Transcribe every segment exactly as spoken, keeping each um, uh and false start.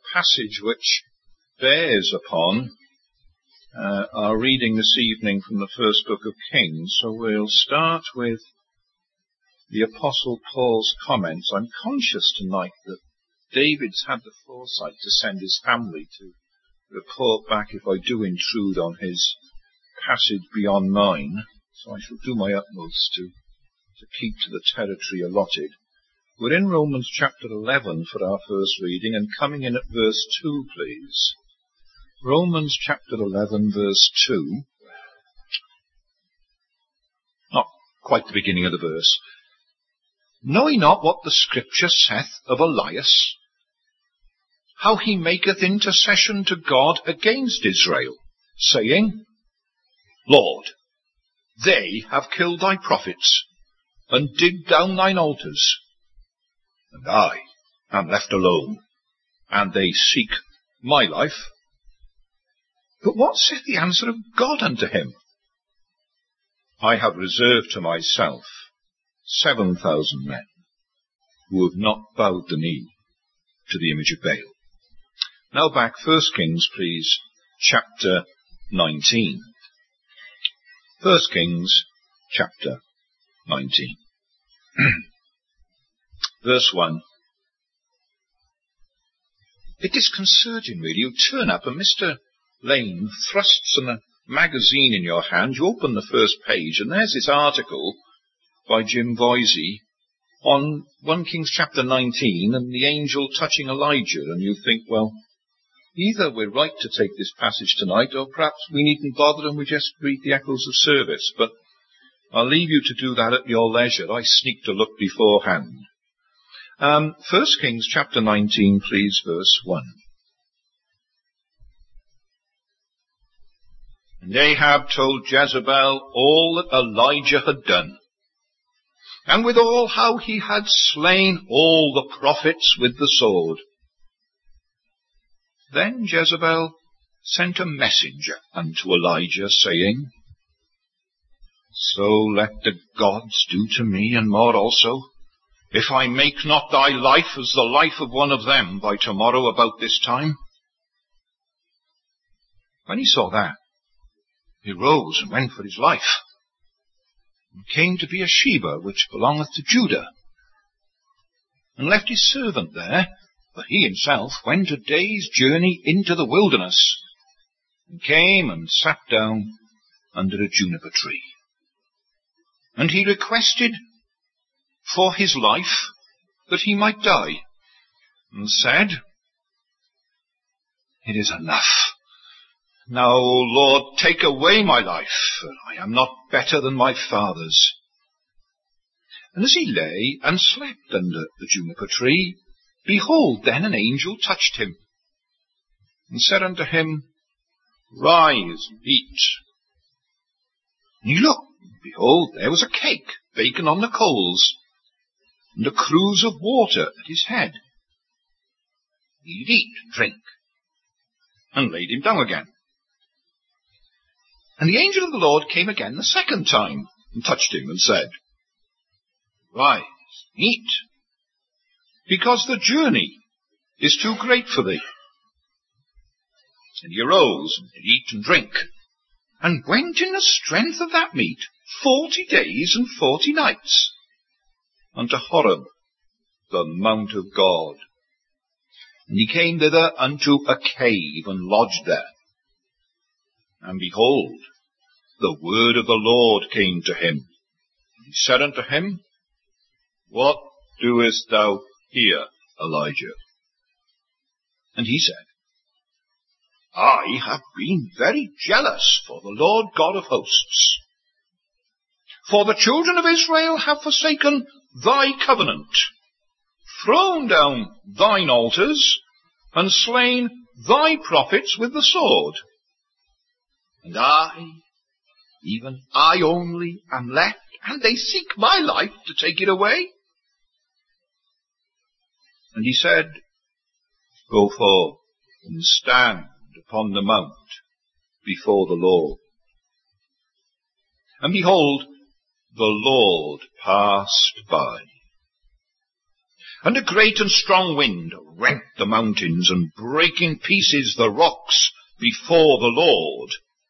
passage which bears upon uh, our reading this evening from the first book of Kings. So we'll start with the Apostle Paul's comments. I'm conscious tonight that David's had the foresight to send his family to report back if I do intrude on his passage beyond mine. So I shall do my utmost to, to keep to the territory allotted. We're in Romans chapter eleven for our first reading, and coming in at verse two, please. Romans chapter eleven, verse two. Not quite the beginning of the verse. Know ye not what the Scripture saith of Elias, how he maketh intercession to God against Israel, saying, Lord, they have killed thy prophets, and digged down thine altars, and I am left alone, and they seek my life. But what saith the answer of God unto him? I have reserved to myself seven thousand men, who have not bowed the knee to the image of Baal. Now back, First Kings, please, chapter nineteen. First Kings, chapter nineteen. Verse one. It disconcerting, really. You turn up and Mister Lane thrusts a magazine in your hand. You open the first page and there's this article by Jim Boise on First Kings chapter nineteen and the angel touching Elijah. And you think, well, either we're right to take this passage tonight or perhaps we needn't bother and we just read the echoes of service. But I'll leave you to do that at your leisure. I sneaked a look beforehand. Um, First Kings chapter nineteen, please, verse one. And Ahab told Jezebel all that Elijah had done, and withal how he had slain all the prophets with the sword. Then Jezebel sent a messenger unto Elijah, saying, So let the gods do to me, and more also, if I make not thy life as the life of one of them by tomorrow about this time. When he saw that, he rose and went for his life, and came to Beersheba, which belongeth to Judah, and left his servant there, but he himself went a day's journey into the wilderness, and came and sat down under a juniper tree. And he requested for his life, that he might die, and said, It is enough. Now, O Lord, take away my life, for I am not better than my fathers. And as he lay and slept under the juniper tree, behold, then an angel touched him, and said unto him, Rise and eat. And he looked, and behold, there was a cake baken on the coals, and a cruse of water at his head. He did eat and drink, and laid him down again. And the angel of the Lord came again the second time, and touched him, and said, Rise, eat, because the journey is too great for thee. And he arose, and did eat and drink, and went in the strength of that meat forty days and forty nights, unto Horeb, the mount of God. And he came thither unto a cave, and lodged there. And behold, the word of the Lord came to him. And he said unto him, What doest thou here, Elijah? And he said, I have been very jealous for the Lord God of hosts. For the children of Israel have forsaken thy covenant, thrown down thine altars, and slain thy prophets with the sword. And I, even I only, am left, and they seek my life to take it away. And he said, Go forth and stand upon the mount before the Lord. And behold, the Lord passed by. And a great and strong wind rent the mountains and break in pieces the rocks before the Lord.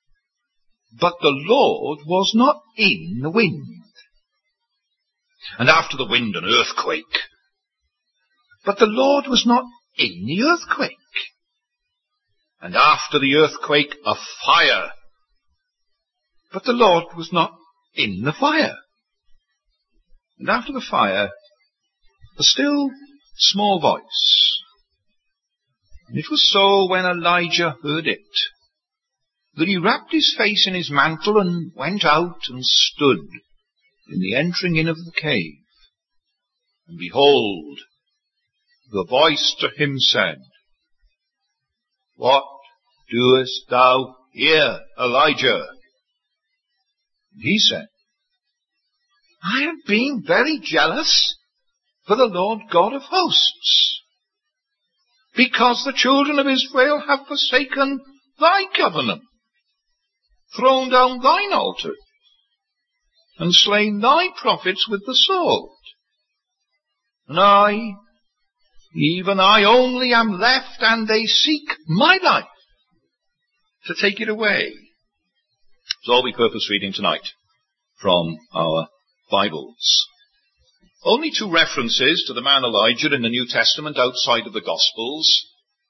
But the Lord was not in the wind. And after the wind, an earthquake. But the Lord was not in the earthquake. And after the earthquake, a fire. But the Lord was not in the fire. And after the fire, a still small voice. And it was so when Elijah heard it, that he wrapped his face in his mantle and went out and stood in the entering in of the cave. And behold, the voice to him said, What doest thou here, Elijah? And he said, I have been very jealous for the Lord God of hosts, because the children of Israel have forsaken thy covenant, thrown down thine altar, and slain thy prophets with the sword. And I, even I only am left, and they seek my life to take it away. It's all we purpose reading tonight from our Bibles. Only two references to the man Elijah in the New Testament outside of the Gospels.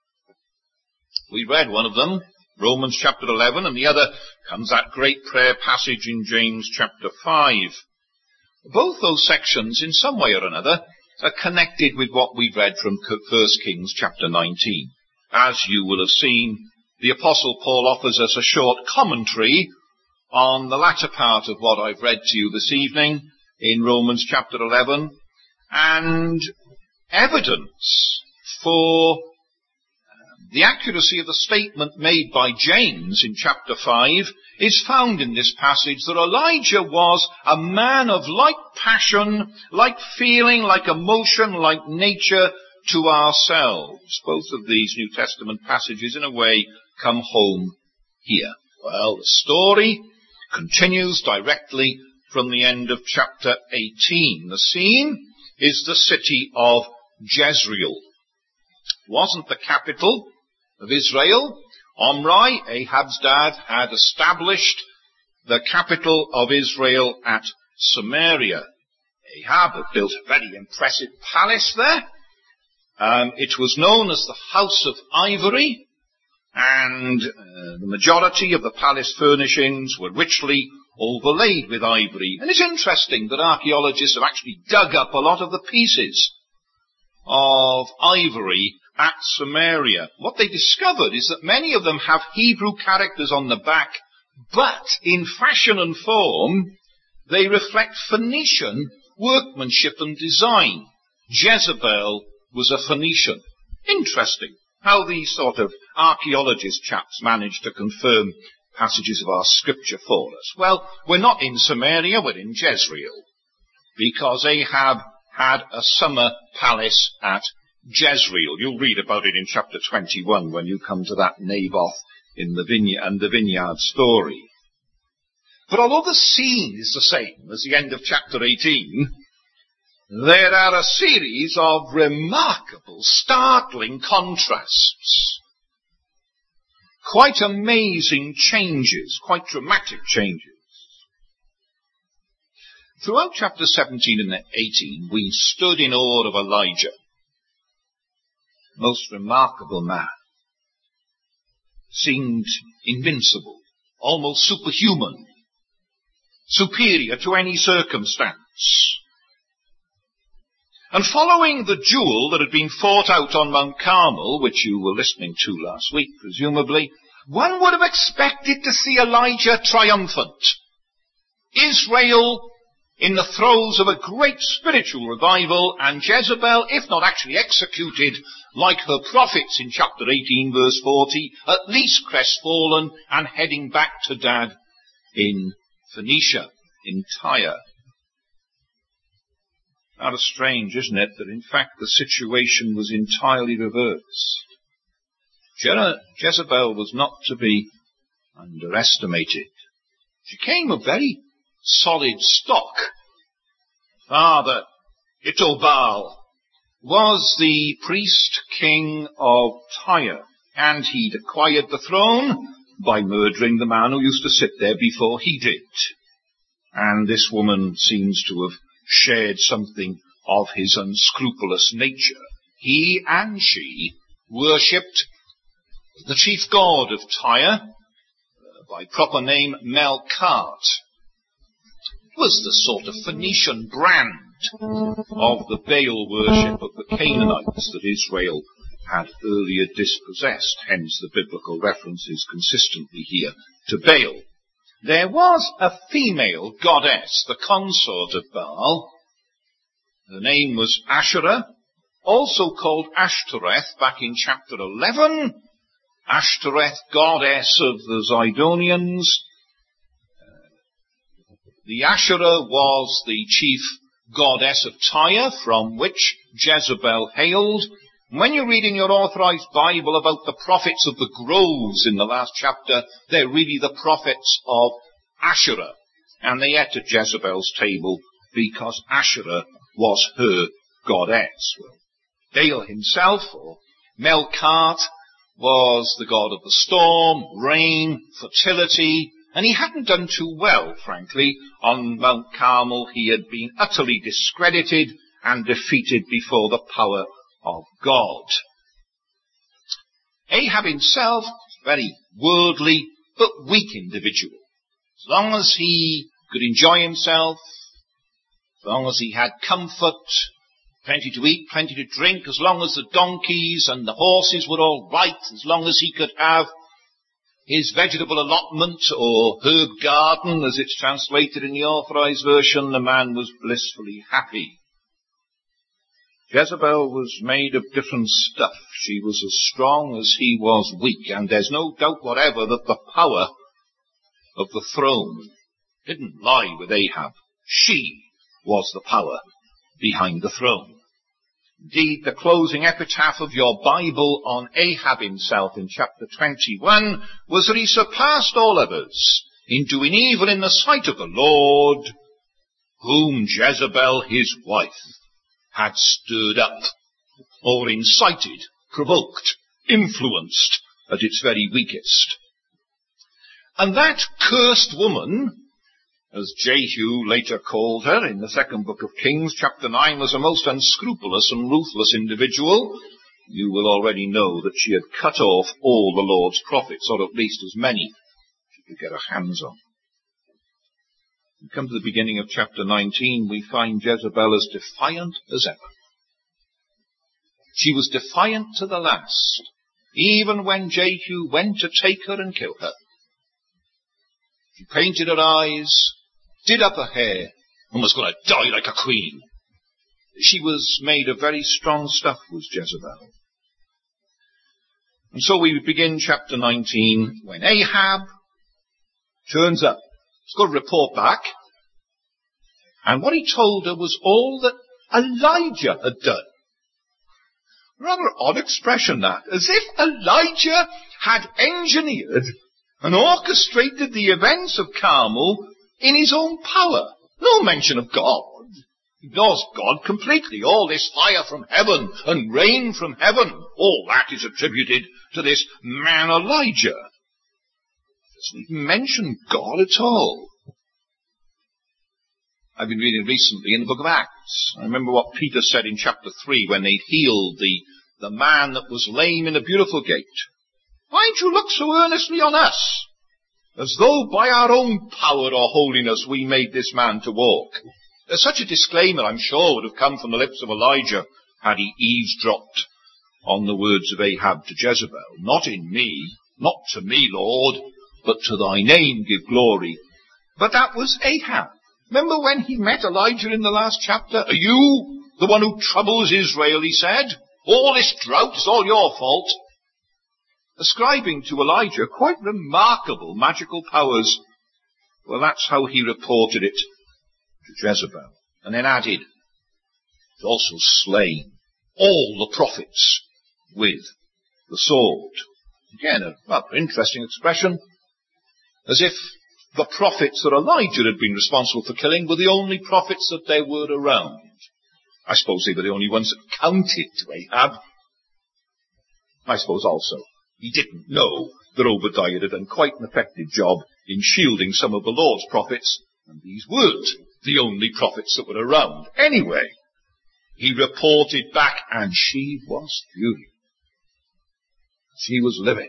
We read one of them, Romans chapter eleven, and the other comes that great prayer passage in James chapter five. Both those sections, in some way or another, are connected with what we've read from First Kings chapter nineteen. As you will have seen, the Apostle Paul offers us a short commentary on the latter part of what I've read to you this evening in Romans chapter eleven, and evidence for the accuracy of the statement made by James in chapter five is found in this passage, that Elijah was a man of like passion, like feeling, like emotion, like nature to ourselves. Both of these New Testament passages, in a way, come home here. Well, the story continues directly from the end of chapter eighteen. The scene is the city of Jezreel. It wasn't the capital of Israel. Omri, Ahab's dad, had established the capital of Israel at Samaria. Ahab had built a very impressive palace there. Um, it was known as the House of Ivory, and uh, the majority of the palace furnishings were richly overlaid with ivory. And it's interesting that archaeologists have actually dug up a lot of the pieces of ivory at Samaria. What they discovered is that many of them have Hebrew characters on the back, but in fashion and form, they reflect Phoenician workmanship and design. Jezebel was a Phoenician. Interesting how these sort of archaeologist chaps manage to confirm passages of our scripture for us. Well, we're not in Samaria, we're in Jezreel, because Ahab had a summer palace at Jezreel. You'll read about it in chapter twenty-one when you come to that Naboth in the vineyard and the vineyard story. But although the scene is the same as the end of chapter eighteen, there are a series of remarkable, startling contrasts. Quite amazing changes, quite dramatic changes. Throughout chapter seventeen and eighteen, we stood in awe of Elijah. Most remarkable man. Seemed invincible, almost superhuman, superior to any circumstance. And following the duel that had been fought out on Mount Carmel, which you were listening to last week, presumably, one would have expected to see Elijah triumphant. Israel in the throes of a great spiritual revival, and Jezebel, if not actually executed like her prophets in chapter eighteen verse forty, at least crestfallen and heading back to Dad in Phoenicia, in Tyre. Rather strange, isn't it, that in fact the situation was entirely reversed. Je- Jezebel was not to be underestimated. She came of very solid stock. Father, Itobal, was the priest king of Tyre, and he'd acquired the throne by murdering the man who used to sit there before he did. And this woman seems to have shared something of his unscrupulous nature. He and she worshipped the chief god of Tyre, uh, by proper name Melkart. It was the sort of Phoenician brand of the Baal worship of the Canaanites that Israel had earlier dispossessed, hence the biblical references consistently here to Baal. There was a female goddess, the consort of Baal. Her name was Asherah, also called Ashtoreth back in chapter eleven. Ashtoreth, goddess of the Zidonians. The Asherah was the chief goddess of Tyre, from which Jezebel hailed. When you read in your authorized Bible about the prophets of the groves in the last chapter, they're really the prophets of Asherah. And they ate at Jezebel's table because Asherah was her goddess. Well, Baal himself, or Melkart, was the god of the storm, rain, fertility, and he hadn't done too well, frankly. On Mount Carmel he had been utterly discredited and defeated before the power of God. Ahab himself, very worldly but weak individual. As long as he could enjoy himself, as long as he had comfort, plenty to eat, plenty to drink, as long as the donkeys and the horses were all right, as long as he could have his vegetable allotment or herb garden, as it's translated in the authorized version, the man was blissfully happy. Jezebel was made of different stuff. She was as strong as he was weak, and there's no doubt whatever that the power of the throne didn't lie with Ahab. She was the power behind the throne. Indeed, the closing epitaph of your Bible on Ahab himself in chapter twenty-one was that he surpassed all others in doing evil in the sight of the Lord, whom Jezebel his wife had stirred up, or incited, provoked, influenced at its very weakest. And that cursed woman, as Jehu later called her in the second book of Kings, chapter nine, was a most unscrupulous and ruthless individual. You will already know that she had cut off all the Lord's prophets, or at least as many as she could get her hands on. We come to the beginning of chapter nineteen, we find Jezebel as defiant as ever. She was defiant to the last, even when Jehu went to take her and kill her. She painted her eyes, did up her hair, and was going to die like a queen. She was made of very strong stuff, was Jezebel. And so we begin chapter nineteen, when Ahab turns up. He's got to report back. And what he told her was all that Elijah had done. Rather odd expression that, as if Elijah had engineered and orchestrated the events of Carmel in his own power. No mention of God. He ignores God completely. All this fire from heaven and rain from heaven, all that is attributed to this man Elijah. Doesn't even mention God at all. I've been reading recently in the book of Acts. I remember what Peter said in chapter three when they'd healed the, the man that was lame in the beautiful gate. Why don't you look so earnestly on us, as though by our own power or holiness we made this man to walk? There's such a disclaimer, I'm sure, would have come from the lips of Elijah had he eavesdropped on the words of Ahab to Jezebel. Not in me, not to me, Lord, but to thy name give glory. But that was Ahab. Remember when he met Elijah in the last chapter? Are you the one who troubles Israel, he said? All this drought is all your fault. Ascribing to Elijah quite remarkable magical powers. Well, that's how he reported it to Jezebel. And then added, he's also slain all the prophets with the sword. Again, a rather interesting expression. As if the prophets that Elijah had been responsible for killing were the only prophets that there were around. I suppose they were the only ones that counted to Ahab. I suppose also he didn't know that Obadiah had done quite an effective job in shielding some of the Lord's prophets, and these weren't the only prophets that were around. Anyway, he reported back, and she was furious. She was livid.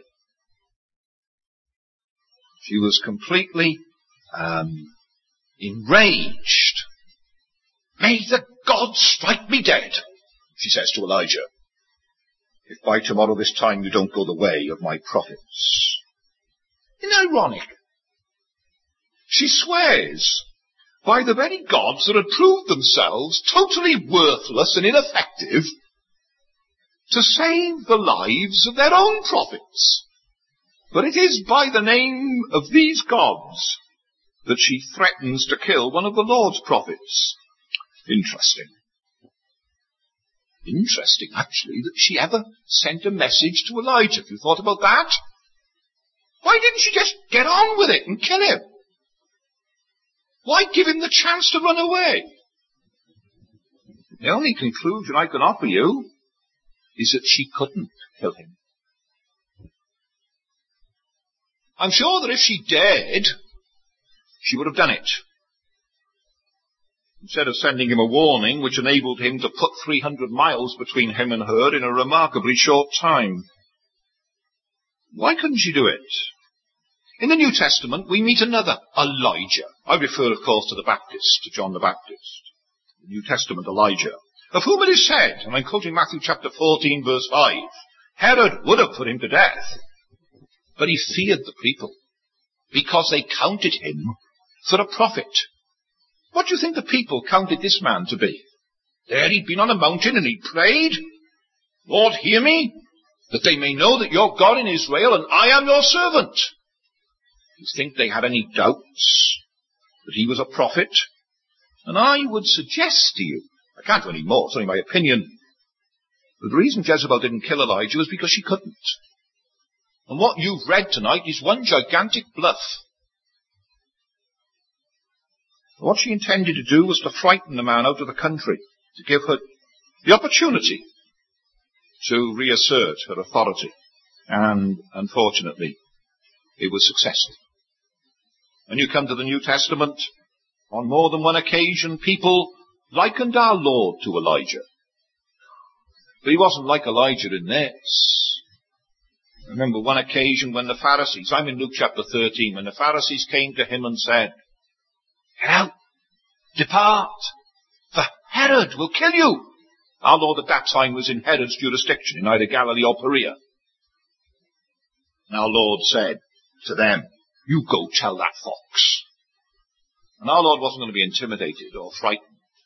She was completely um, enraged. May the gods strike me dead, she says to Elijah, if by tomorrow this time you don't go the way of my prophets. Isn't it ironic? She swears by the very gods that had proved themselves totally worthless and ineffective to save the lives of their own prophets. But it is by the name of these gods that she threatens to kill one of the Lord's prophets. Interesting. Interesting, actually, that she ever sent a message to Elijah. Have you thought about that? Why didn't she just get on with it and kill him? Why give him the chance to run away? The only conclusion I can offer you is that she couldn't kill him. I'm sure that if she dared, she would have done it. Instead of sending him a warning which enabled him to put three hundred miles between him and her in a remarkably short time. Why couldn't she do it? In the New Testament, we meet another Elijah. I refer, of course, to the Baptist, to John the Baptist. The New Testament Elijah, of whom it is said, and I'm quoting Matthew chapter fourteen, verse five, Herod would have put him to death, but he feared the people, because they counted him for a prophet. What do you think the people counted this man to be? There he'd been on a mountain and he prayed, Lord, hear me, that they may know that you're God in Israel and I am your servant. Do you think they had any doubts that he was a prophet? And I would suggest to you, I can't do any more, it's only my opinion, but the reason Jezebel didn't kill Elijah was because she couldn't. And what you've read tonight is one gigantic bluff. What she intended to do was to frighten the man out of the country, to give her the opportunity to reassert her authority. And, unfortunately, it was successful. When you come to the New Testament, on more than one occasion, people likened our Lord to Elijah. But he wasn't like Elijah in this. I remember one occasion when the Pharisees, I'm in Luke chapter thirteen, when the Pharisees came to him and said, Get out, depart, for Herod will kill you. Our Lord at that time was in Herod's jurisdiction, in either Galilee or Perea. And our Lord said to them, You go tell that fox. And our Lord wasn't going to be intimidated or frightened.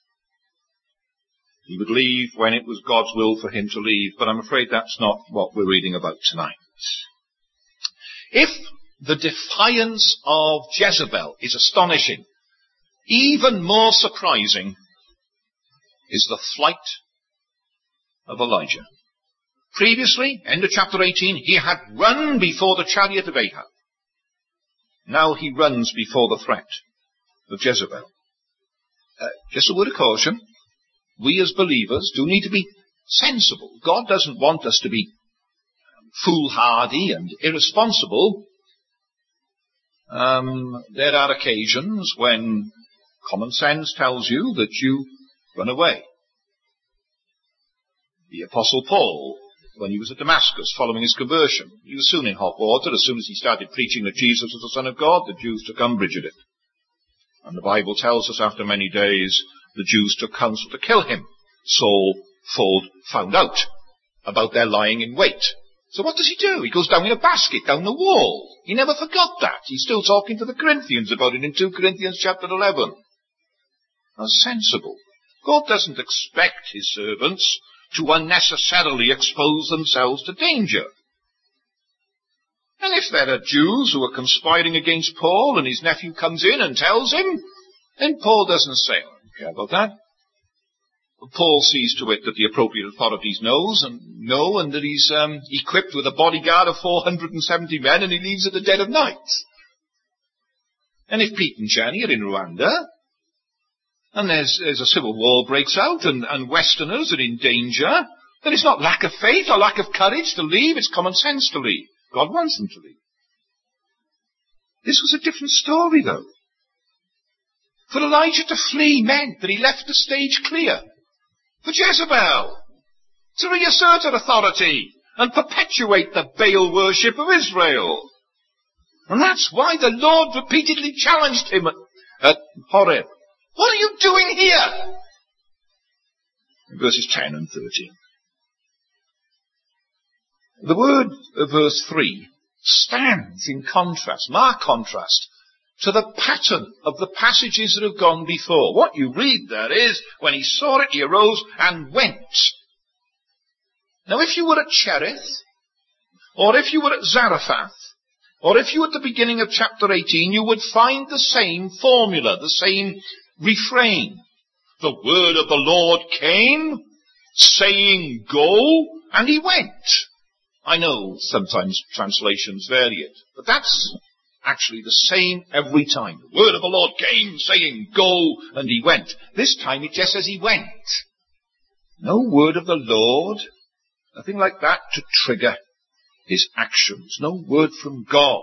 He would leave when it was God's will for him to leave, but I'm afraid that's not what we're reading about tonight. If the defiance of Jezebel is astonishing, even more surprising is the flight of Elijah. Previously, end of chapter eighteen, he had run before the chariot of Ahab. Now he runs before the threat of Jezebel. Uh, just a word of caution. We as believers do need to be sensible. God doesn't want us to be foolhardy and irresponsible. Um, there are occasions when common sense tells you that you run away. The Apostle Paul, when he was at Damascus following his conversion, he was soon in hot water. As soon as he started preaching that Jesus was the Son of God, the Jews took umbrage at it. And the Bible tells us after many days, the Jews took counsel to kill him. Saul found out about their lying in wait. So what does he do? He goes down in a basket down the wall. He never forgot that. He's still talking to the Corinthians about it in two Corinthians chapter eleven. That's sensible. God doesn't expect his servants to unnecessarily expose themselves to danger. And if there are Jews who are conspiring against Paul and his nephew comes in and tells him, then Paul doesn't say, I don't care about that. Paul sees to it that the appropriate authorities knows and know and that he's um, equipped with a bodyguard of four hundred seventy men and he leaves at the dead of night. And if Pete and Jenny are in Rwanda, and there's, there's a civil war breaks out, and, and Westerners are in danger, then it's not lack of faith or lack of courage to leave, it's common sense to leave. God wants them to leave. This was a different story, though. For Elijah to flee meant that he left the stage clear for Jezebel to reassert her authority and perpetuate the Baal worship of Israel. And that's why the Lord repeatedly challenged him at, at Horeb. What are you doing here? In verses ten and thirteen. The word of verse three stands in contrast, marked contrast, to the pattern of the passages that have gone before. What you read there is, when he saw it, he arose and went. Now if you were at Cherith, or if you were at Zarephath, or if you were at the beginning of chapter eighteen, you would find the same formula, the same refrain. The word of the Lord came, saying, go, and he went. I know sometimes translations vary it, but that's actually the same every time. The word of the Lord came, saying, go, and he went. This time it just says he went. No word of the Lord, nothing like that to trigger his actions. No word from God.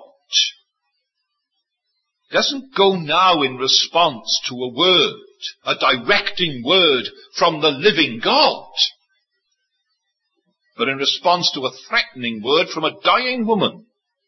It doesn't go now in response to a word, a directing word from the living God, but in response to a threatening word from a dying woman.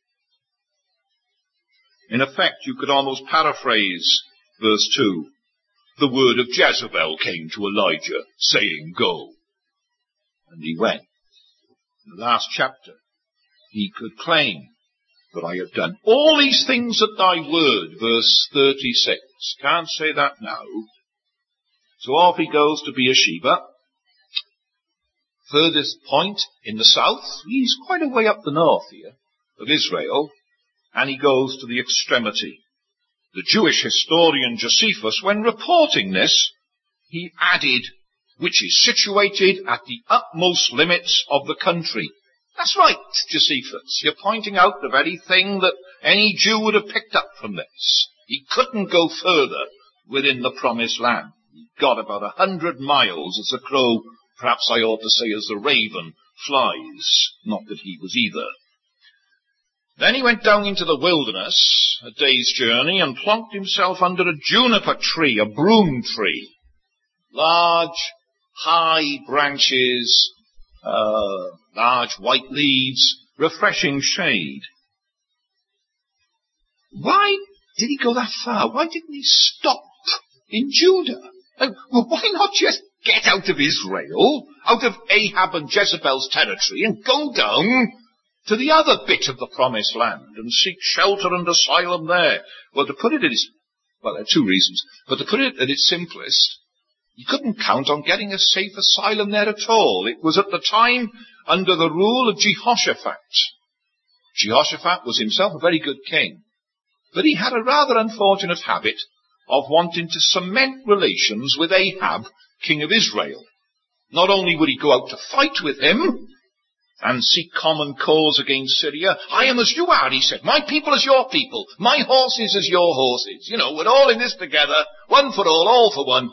In effect, you could almost paraphrase verse two. The word of Jezebel came to Elijah, saying, go. And he went. In the last chapter, he could claim that I have done all these things at thy word, verse thirty-six. Can't say that now. So off he goes to Beersheba. Furthest point in the south, he's quite a way up the north here, of Israel, and he goes to the extremity. The Jewish historian Josephus, when reporting this, he added, which is situated at the utmost limits of the country. That's right, Josephus. You're pointing out the very thing that any Jew would have picked up from this. He couldn't go further within the promised land. He got about a hundred miles as the crow, perhaps I ought to say as the raven, flies. Not that he was either. Then he went down into the wilderness, a day's journey, and plonked himself under a juniper tree, a broom tree. Large, high branches, uh, large white leaves, refreshing shade. Why did he go that far? Why didn't he stop in Judah? Uh, well, why not just get out of Israel, out of Ahab and Jezebel's territory, and go down to the other bit of the promised land and seek shelter and asylum there? Well, to put it in its, well, there are two reasons, but to put it at its simplest, he couldn't count on getting a safe asylum there at all. It was at the time under the rule of Jehoshaphat. Jehoshaphat was himself a very good king, but he had a rather unfortunate habit of wanting to cement relations with Ahab, king of Israel. Not only would he go out to fight with him and seek common cause against Syria. I am as you are, he said. My people as your people. My horses as your horses. You know, we're all in this together. One for all, all for one.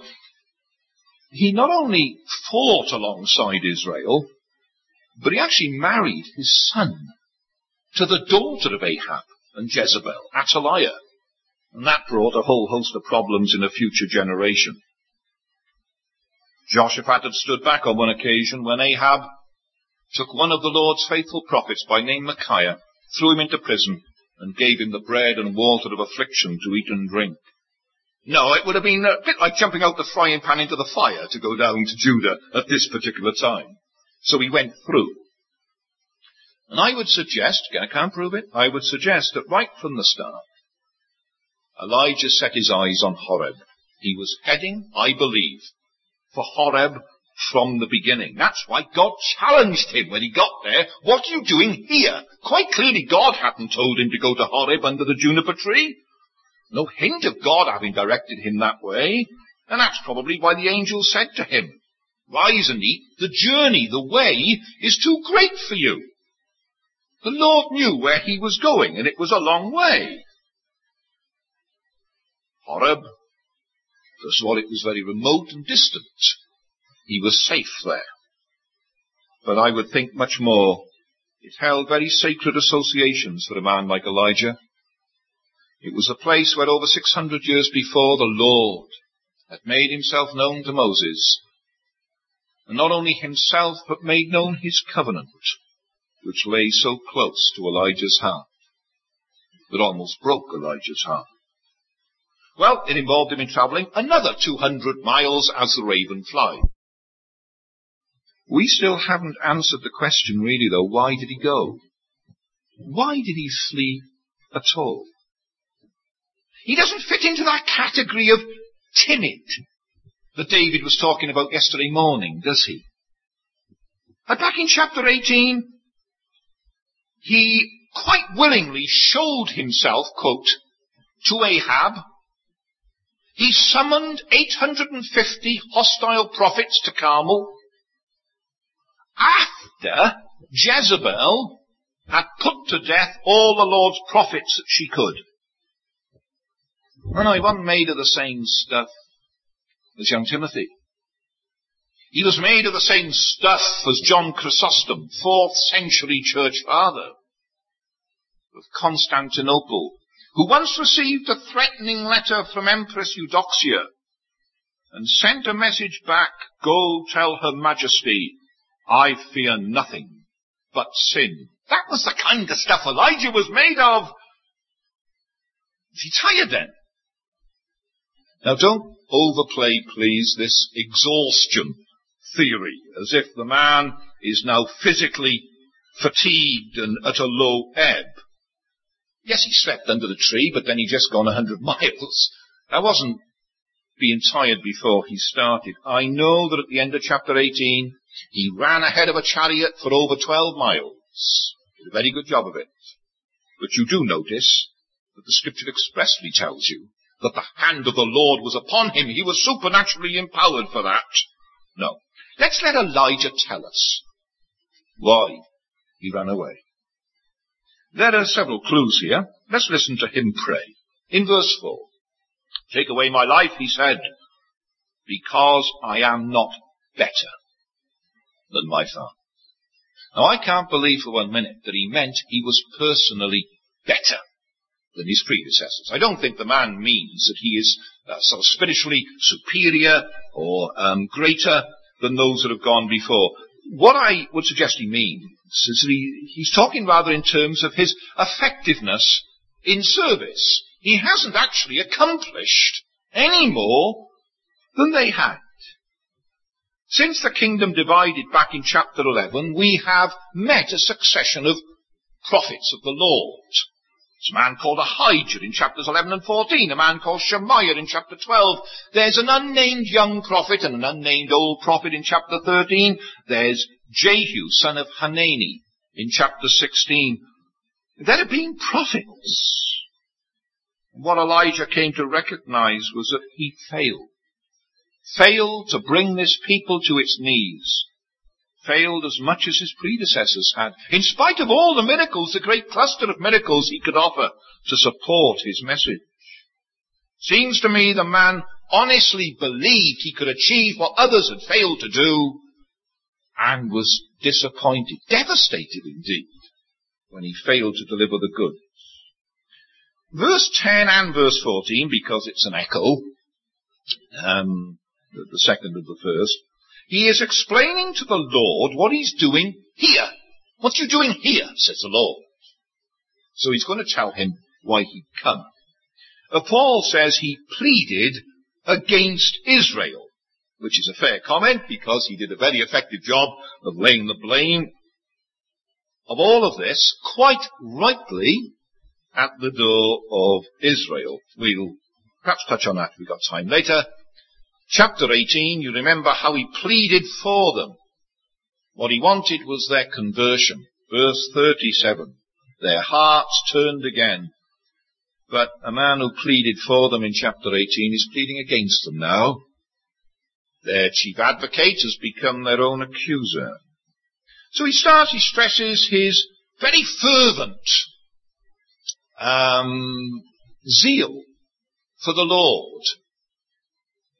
He not only fought alongside Israel, but he actually married his son to the daughter of Ahab and Jezebel, Athaliah. And that brought a whole host of problems in a future generation. Jehoshaphat had stood back on one occasion when Ahab took one of the Lord's faithful prophets by name Micaiah, threw him into prison, and gave him the bread and water of affliction to eat and drink. No, it would have been a bit like jumping out the frying pan into the fire to go down to Judah at this particular time. So he went through. And I would suggest, again I can't prove it, I would suggest that right from the start, Elijah set his eyes on Horeb. He was heading, I believe, for Horeb from the beginning. That's why God challenged him when he got there. What are you doing here? Quite clearly God hadn't told him to go to Horeb under the juniper tree. No hint of God having directed him that way. And that's probably why the angel said to him, rise and eat. The journey, the way, is too great for you. The Lord knew where he was going, and it was a long way. Horeb, First of all, it was very remote and distant. He was safe there. But I would think much more, it held very sacred associations for a man like Elijah. It was a place where over six hundred years before the Lord had made himself known to Moses. And not only himself, but made known his covenant, which lay so close to Elijah's heart, that almost broke Elijah's heart. Well, it involved him in travelling another two hundred miles as the raven flies. We still haven't answered the question really though, why did he go? Why did he flee at all? He doesn't fit into that category of timid that David was talking about yesterday morning, does he? And back in chapter eighteen, he quite willingly showed himself, quote, to Ahab. He summoned eight hundred fifty hostile prophets to Carmel after Jezebel had put to death all the Lord's prophets that she could. And I wasn't made of the same stuff as young Timothy. He was made of the same stuff as John Chrysostom, fourth century church father of Constantinople, who once received a threatening letter from Empress Eudoxia and sent a message back, "Go tell her majesty, I fear nothing but sin." That was the kind of stuff Elijah was made of. Was he tired then? Now don't overplay, please, this exhaustion theory, as if the man is now physically fatigued and at a low ebb. Yes, he slept under the tree, but then he just gone a hundred miles. That wasn't being tired before he started. I know that at the end of chapter eighteen, he ran ahead of a chariot for over twelve miles. Did a very good job of it. But you do notice that the scripture expressly tells you that the hand of the Lord was upon him. He was supernaturally empowered for that. No. Let's let Elijah tell us why he ran away. There are several clues here. Let's listen to him pray. In verse four, "Take away my life," he said, "because I am not better than my father." Now I can't believe for one minute that he meant he was personally better than his predecessors. I don't think the man means that he is uh, sort of spiritually superior or um, greater than those that have gone before. What I would suggest he means is that he, he's talking rather in terms of his effectiveness in service. He hasn't actually accomplished any more than they had. Since the kingdom divided back in chapter eleven, we have met a succession of prophets of the Lord. There's a man called Ahijah in chapters eleven and fourteen, a man called Shemaiah in chapter twelve. There's an unnamed young prophet and an unnamed old prophet in chapter thirteen. There's Jehu, son of Hanani, in chapter sixteen. There have been prophets. What Elijah came to recognize was that he failed. Failed to bring this people to its knees. Failed as much as his predecessors had, in spite of all the miracles, the great cluster of miracles he could offer to support his message. Seems to me the man honestly believed he could achieve what others had failed to do, and was disappointed, devastated indeed, when he failed to deliver the goods. Verse ten and verse fourteen, because it's an echo, um, the second of the first, he is explaining to the Lord what he's doing here. What you doing here, says the Lord. So he's going to tell him why he'd come. Uh, Paul says he pleaded against Israel, which is a fair comment because he did a very effective job of laying the blame of all of this, quite rightly, at the door of Israel. We'll perhaps touch on that if we've got time later. Chapter eighteen, you remember how he pleaded for them. What he wanted was their conversion. Verse thirty-seven, their hearts turned again. But a man who pleaded for them in chapter eighteen is pleading against them now. Their chief advocate has become their own accuser. So he starts, he stresses his very fervent um, zeal for the Lord.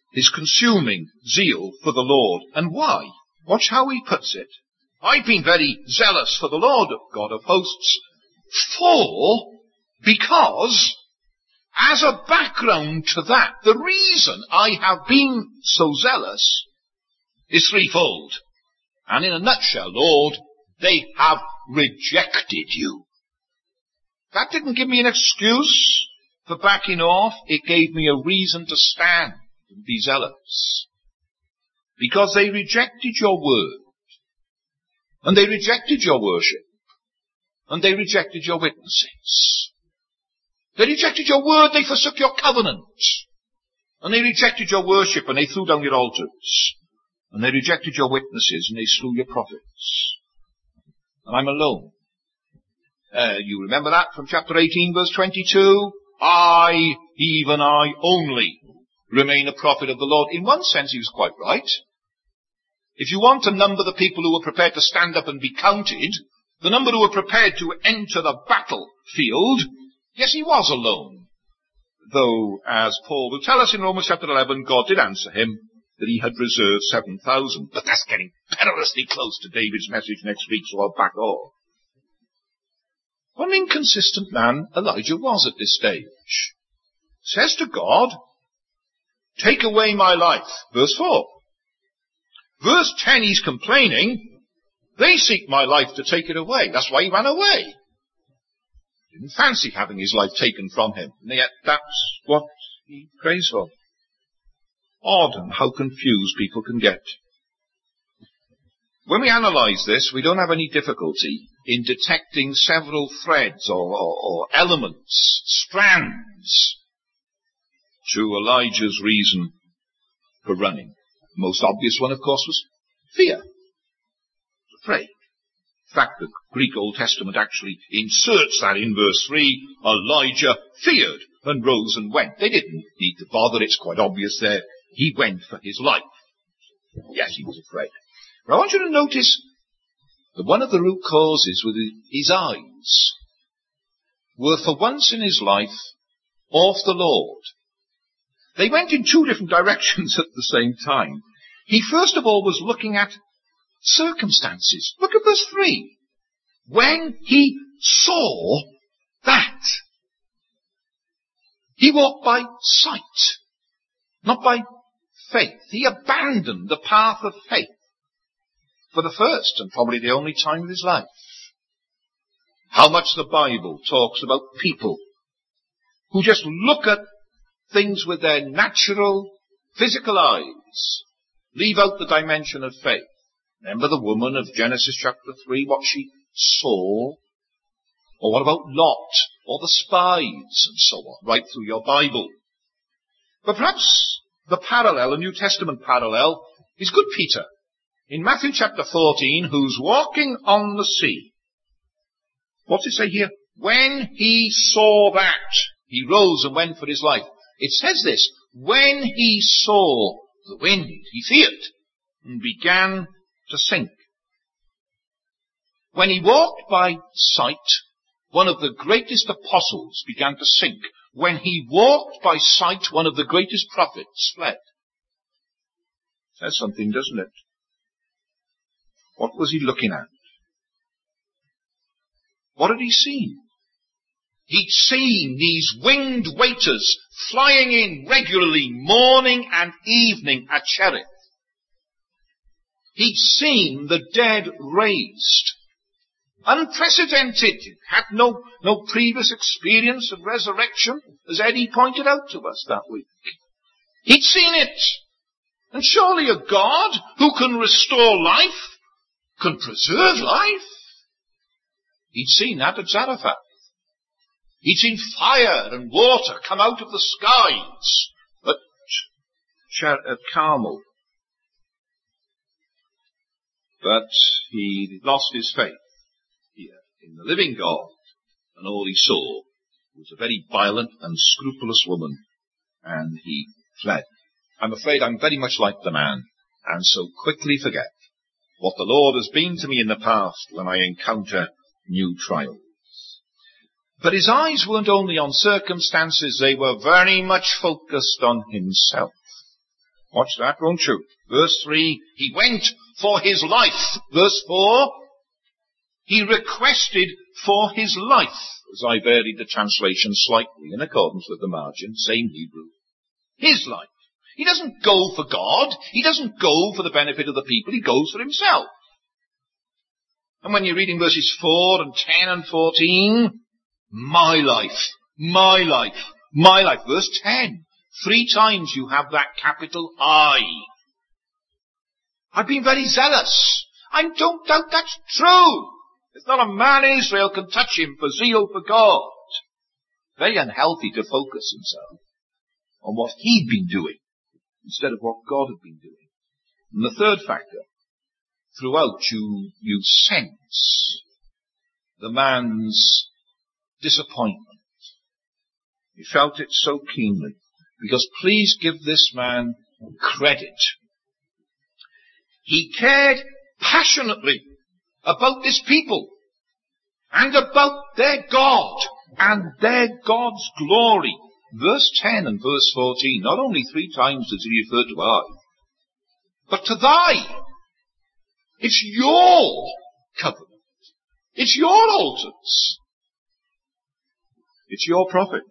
his consuming zeal for the Lord. And why? Watch how he puts it. I've been very zealous for the Lord, God of hosts, for, because, as a background to that, the reason I have been so zealous is threefold. And in a nutshell, Lord, they have rejected you. That didn't give me an excuse for backing off. It gave me a reason to stand and be zealous. Because they rejected your word. And they rejected your worship. And they rejected your witnesses. They rejected your word, they forsook your covenant. And they rejected your worship, and they threw down your altars. And they rejected your witnesses, and they slew your prophets. And I'm alone. Uh, you remember that from chapter eighteen, verse twenty-two? I, even I only, remain a prophet of the Lord. In one sense, he was quite right. If you want to number the people who were prepared to stand up and be counted, the number who were prepared to enter the battlefield, yes, he was alone. Though, as Paul will tell us in Romans chapter eleven, God did answer him that he had reserved seven thousand. But that's getting perilously close to David's message next week, so I'll back off. What an inconsistent man Elijah was at this stage. Says to God, take away my life. Verse four. Verse ten, he's complaining. They seek my life to take it away. That's why he ran away. Didn't fancy having his life taken from him. And yet that's what he prays for. Odd and how confused people can get. When we analyze this, we don't have any difficulty in detecting several threads or, or, or elements, strands, to Elijah's reason for running. The most obvious one, of course, was fear. Afraid. In fact, the Greek Old Testament actually inserts that in verse three. Elijah feared and rose and went. They didn't need to bother. It's quite obvious there. He went for his life. Yes, he was afraid. But I want you to notice that one of the root causes with his eyes were for once in his life off the Lord. They went in two different directions at the same time. He first of all was looking at circumstances. Look at verse three. When he saw that, he walked by sight, not by faith. He abandoned the path of faith for the first and probably the only time of his life. How much the Bible talks about people who just look at things with their natural, physical eyes, leave out the dimension of faith. Remember the woman of Genesis chapter three, what she saw? Or what about Lot, or the spies, and so on, right through your Bible? But perhaps the parallel, a New Testament parallel, is good Peter. In Matthew chapter fourteen, who's walking on the sea. What's it say here? When he saw that, he rose and went for his life. It says this, when he saw the wind, he feared and began to sink. When he walked by sight, one of the greatest apostles began to sink. When he walked by sight, one of the greatest prophets fled. Says something, doesn't it? What was he looking at? What had he seen? He'd seen these winged waiters flying in regularly morning and evening at Cherith. He'd seen the dead raised. Unprecedented. Had no, no previous experience of resurrection, as Eddie pointed out to us that week. He'd seen it. And surely a God who can restore life, can preserve life. He'd seen that at Zarephath. He'd seen fire and water come out of the skies at, Cher- at Carmel. But he lost his faith here in the living God, and all he saw was a very violent and scrupulous woman, and he fled. I'm afraid I'm very much like the man, and so quickly forget what the Lord has been to me in the past when I encounter new trials. But his eyes weren't only on circumstances, they were very much focused on himself. Watch that, won't you? Verse three, he went for his life. Verse four, he requested for his life. As I varied the translation slightly in accordance with the margin, same Hebrew. His life. He doesn't go for God. He doesn't go for the benefit of the people. He goes for himself. And when you're reading verses four and ten and fourteen, my life, my life, my life. Verse ten, three times you have that capital I. I've been very zealous. I don't doubt that's true. There's not a man in Israel can touch him for zeal for God. Very unhealthy to focus himself on what he'd been doing instead of what God had been doing. And the third factor, throughout you, you sense the man's disappointment. He felt it so keenly. Because please give this man credit. He cared passionately about this people and about their God and their God's glory. Verse ten and verse fourteen, not only three times does he refer to I, but to thy. It's your covenant. It's your altars. It's your prophet.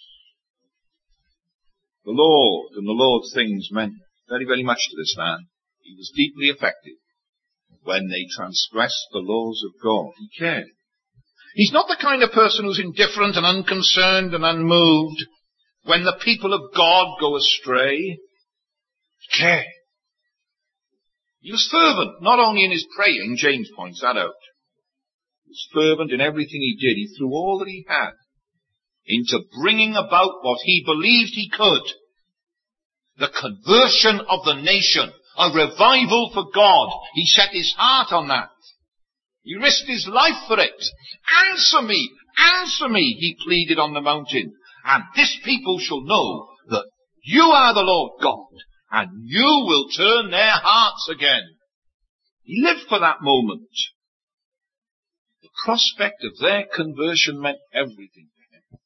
The Lord and the Lord's things meant very, very much to this man. He was deeply affected when they transgressed the laws of God. He cared. He's not the kind of person who's indifferent and unconcerned and unmoved when the people of God go astray. He cared. He was fervent, not only in his praying, James points that out. He was fervent in everything he did. He threw all that he had into bringing about what he believed he could. The conversion of the nation. A revival for God. He set his heart on that. He risked his life for it. Answer me, answer me, he pleaded on the mountain. And this people shall know that you are the Lord God, and you will turn their hearts again. He lived for that moment. The prospect of their conversion meant everything to him.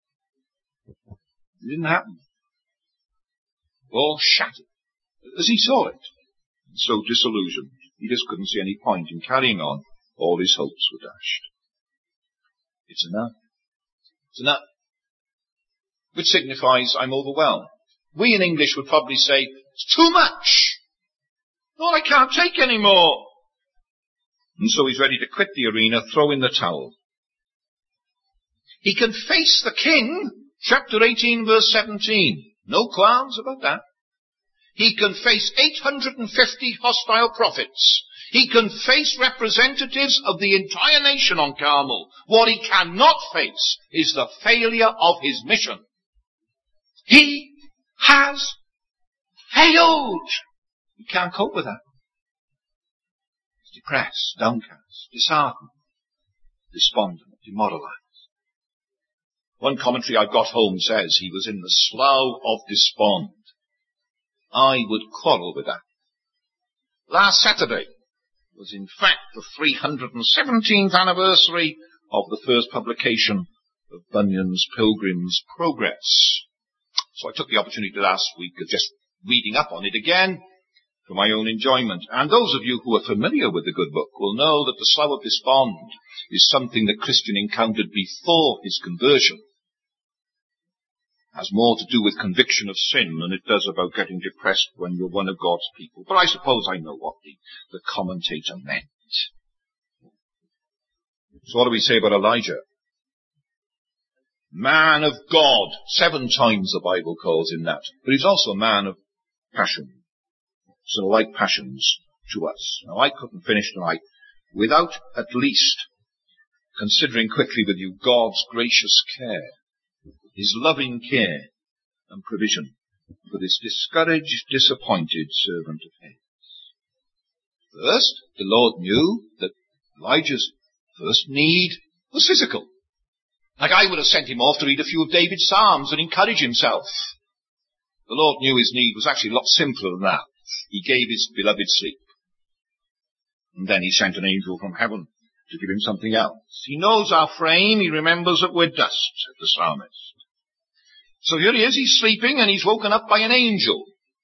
It didn't happen. All shattered as he saw it. And so disillusioned, he just couldn't see any point in carrying on. All his hopes were dashed. It's enough. It's enough. Which signifies I'm overwhelmed. We in English would probably say, it's too much. Lord, I can't take any more. And so he's ready to quit the arena, throw in the towel. He can face the king, chapter eighteen, verse seventeen. No qualms about that. He can face eight hundred fifty hostile prophets. He can face representatives of the entire nation on Carmel. What he cannot face is the failure of his mission. He has failed. He can't cope with that. He's depressed, downcast, disheartened, despondent, demoralized. One commentary I got home says he was in the slough of despond. I would quarrel with that. Last Saturday was in fact the three hundred seventeenth anniversary of the first publication of Bunyan's Pilgrim's Progress. So I took the opportunity last week of just reading up on it again for my own enjoyment. And those of you who are familiar with the good book will know that the slough of despond is something that Christian encountered before his conversion. It has more to do with conviction of sin than it does about getting depressed when you're one of God's people. But I suppose I know what the, the commentator meant. So what do we say about Elijah? Man of God. Seven times the Bible calls him that. But he's also a man of passion. So like passions to us. Now I couldn't finish tonight without at least considering quickly with you God's gracious care, his loving care and provision for this discouraged, disappointed servant of his. First, the Lord knew that Elijah's first need was physical. Like I would have sent him off to read a few of David's Psalms and encourage himself. The Lord knew his need was actually a lot simpler than that. He gave his beloved sleep. And then he sent an angel from heaven to give him something else. He knows our frame. He remembers that we're dust, said the psalmist. So here he is, he's sleeping, and he's woken up by an angel.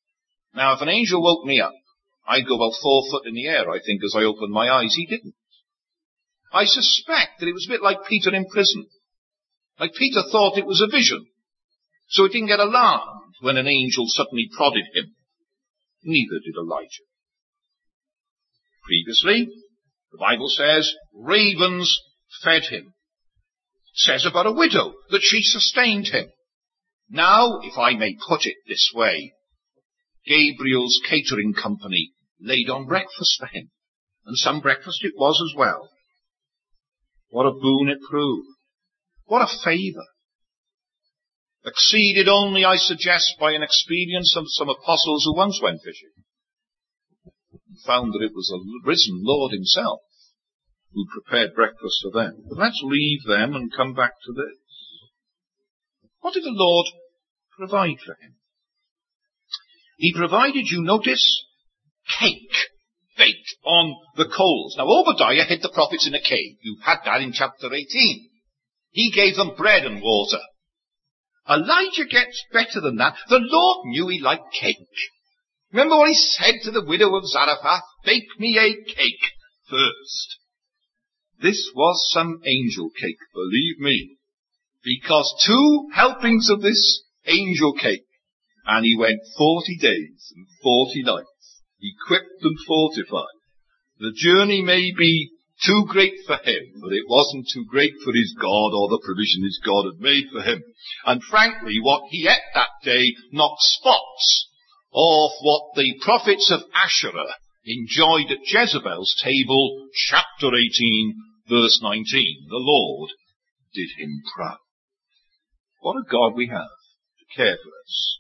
Now, if an angel woke me up, I'd go about four foot in the air, I think, as I opened my eyes. He didn't. I suspect that it was a bit like Peter in prison. Like Peter thought it was a vision. So he didn't get alarmed when an angel suddenly prodded him. Neither did Elijah. Previously, the Bible says, ravens fed him. It says about a widow that she sustained him. Now, if I may put it this way, Gabriel's catering company laid on breakfast for him. And some breakfast it was as well. What a boon it proved. What a favour. Exceeded only, I suggest, by an experience of some apostles who once went fishing and found that it was a risen Lord himself who prepared breakfast for them. But let's leave them and come back to this. What did the Lord provide for him? He provided, you notice, cake baked on the coals. Now, Obadiah hid the prophets in a cave. You've had that in chapter eighteen. He gave them bread and water. Elijah gets better than that. The Lord knew he liked cake. Remember what he said to the widow of Zarephath? Bake me a cake first. This was some angel cake, believe me. Because two helpings of this angel cake, and he went forty days and forty nights, equipped and fortified. The journey may be too great for him, but it wasn't too great for his God or the provision his God had made for him. And frankly, what he ate that day knocked spots off what the prophets of Asherah enjoyed at Jezebel's table, chapter eighteen, verse nineteen. The Lord did him proud. What a God we have to care for us.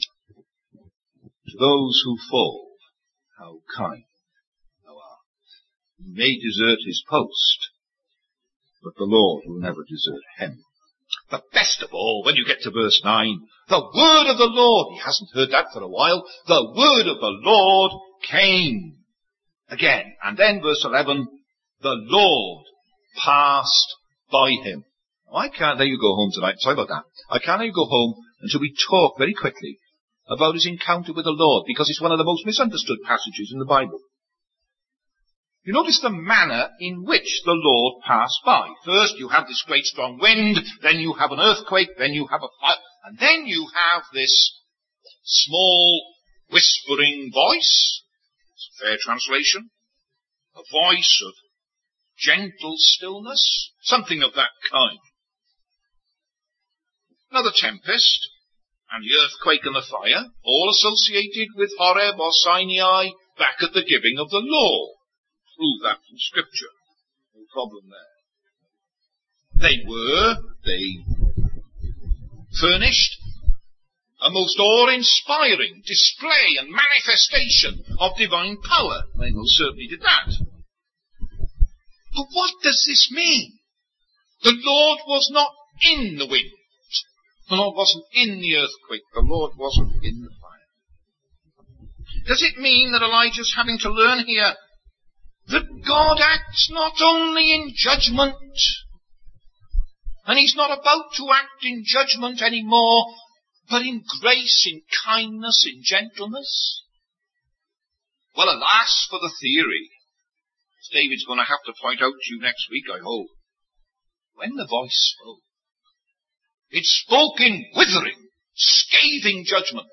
To those who fall, how kind thou art. He may desert his post, but the Lord will never desert him. But best of all, when you get to verse nine, the word of the Lord, he hasn't heard that for a while, the word of the Lord came. Again, and then verse eleven, the Lord passed by him. Now, I can't let you go home tonight, sorry about that. I can't let you go home until we talk very quickly about his encounter with the Lord, because it's one of the most misunderstood passages in the Bible. You notice the manner in which the Lord passed by. First you have this great strong wind, then you have an earthquake, then you have a fire, and then you have this small whispering voice. It's a fair translation. A voice of gentle stillness, something of that kind. Another tempest, and the earthquake and the fire, all associated with Horeb or Sinai, back at the giving of the law. Prove that from Scripture. No problem there. They were, they furnished a most awe-inspiring display and manifestation of divine power. They most certainly did that. But what does this mean? The Lord was not in the wind. The Lord wasn't in the earthquake. The Lord wasn't in the fire. Does it mean that Elijah's having to learn here that God acts not only in judgment, and he's not about to act in judgment anymore, but in grace, in kindness, in gentleness? Well, alas for the theory. As David's going to have to point out to you next week, I hope. When the voice spoke, it spoke in withering, scathing judgment.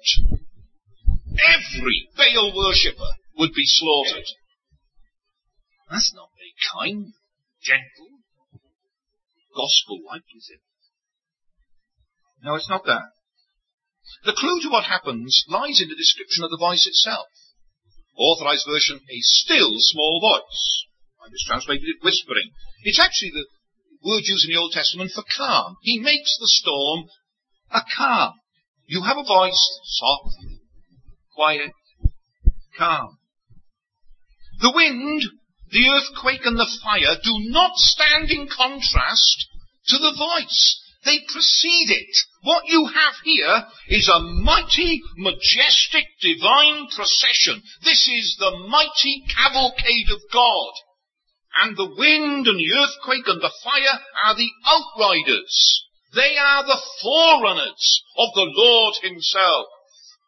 Every Baal worshipper would be slaughtered. That's not very kind, gentle, gospel-like, is it? No, it's not that. The clue to what happens lies in the description of the voice itself. Authorized version, a still small voice. I mistranslated it whispering. It's actually the word used in the Old Testament for calm. He makes the storm a calm. You have a voice, soft, quiet, calm. The wind, the earthquake and the fire do not stand in contrast to the voice. They precede it. What you have here is a mighty, majestic, divine procession. This is the mighty cavalcade of God. And the wind and the earthquake and the fire are the outriders. They are the forerunners of the Lord himself.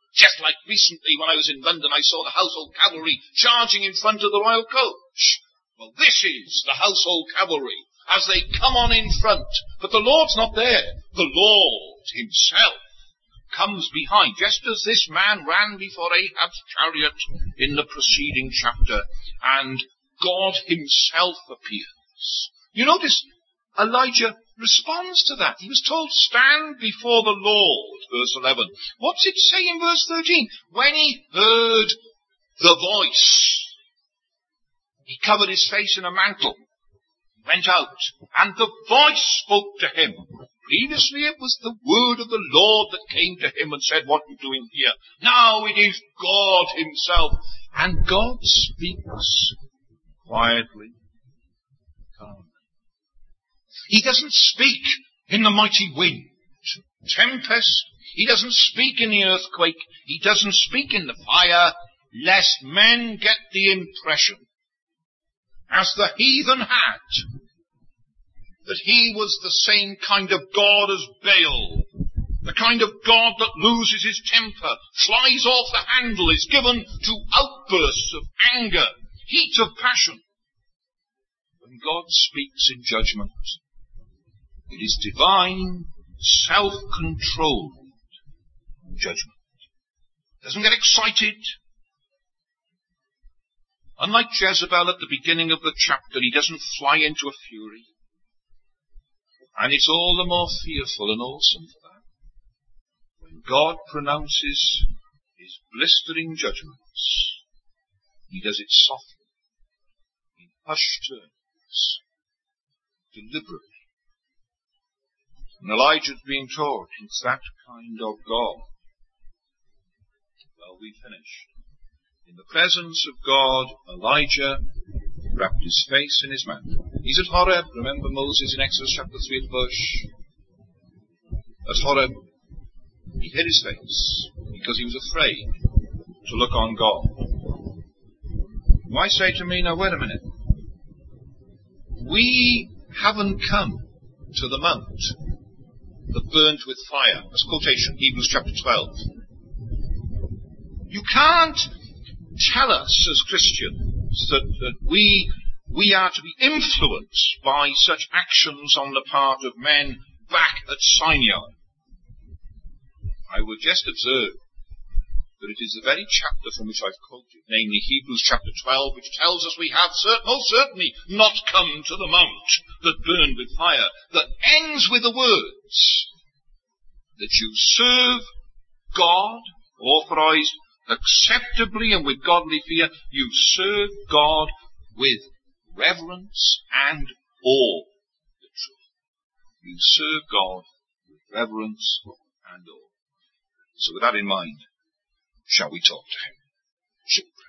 Just like recently when I was in London, I saw the Household Cavalry charging in front of the Royal Coach. Well, this is the Household Cavalry as they come on in front. But the Lord's not there. The Lord himself comes behind, just as this man ran before Ahab's chariot in the preceding chapter, and God himself appears. You notice Elijah responds to that. He was told, stand before the Lord, verse eleven. What's it say in verse thirteen? When he heard the voice, he covered his face in a mantle, went out, and the voice spoke to him. Previously it was the word of the Lord that came to him and said, what are you doing here? Now it is God himself. And God speaks quietly, calmly. He doesn't speak in the mighty wind, tempest. He doesn't speak in the earthquake. He doesn't speak in the fire, lest men get the impression, as the heathen had, that he was the same kind of God as Baal, the kind of God that loses his temper, flies off the handle, is given to outbursts of anger, heat of passion. When God speaks in judgment, it is divine, self-controlled judgment. Doesn't get excited. Unlike Jezebel at the beginning of the chapter, he doesn't fly into a fury. And it's all the more fearful and awesome for that. When God pronounces his blistering judgments, he does it softly, in hushed tones, deliberately. And Elijah's being told, it's that kind of God. Well, we finished. In the presence of God, Elijah wrapped his face in his mantle. He's at Horeb. Remember Moses in Exodus chapter three at the bush. At Horeb, he hid his face because he was afraid to look on God. You might say to me, now wait a minute. We haven't come to the mount that burnt with fire. That's quotation, Hebrews chapter twelve. You can't tell us as Christians that, that we, we are to be influenced by such actions on the part of men back at Sinai. I would just observe that it is the very chapter from which I've quoted, namely Hebrews chapter twelve, which tells us we have cert- most certainly not come to the mount that burned with fire, that ends with the words that you serve God, authorized acceptably and with godly fear. You serve God with reverence and awe. The truth. You serve God with reverence and awe. So with that in mind, shall we talk to him? Shall we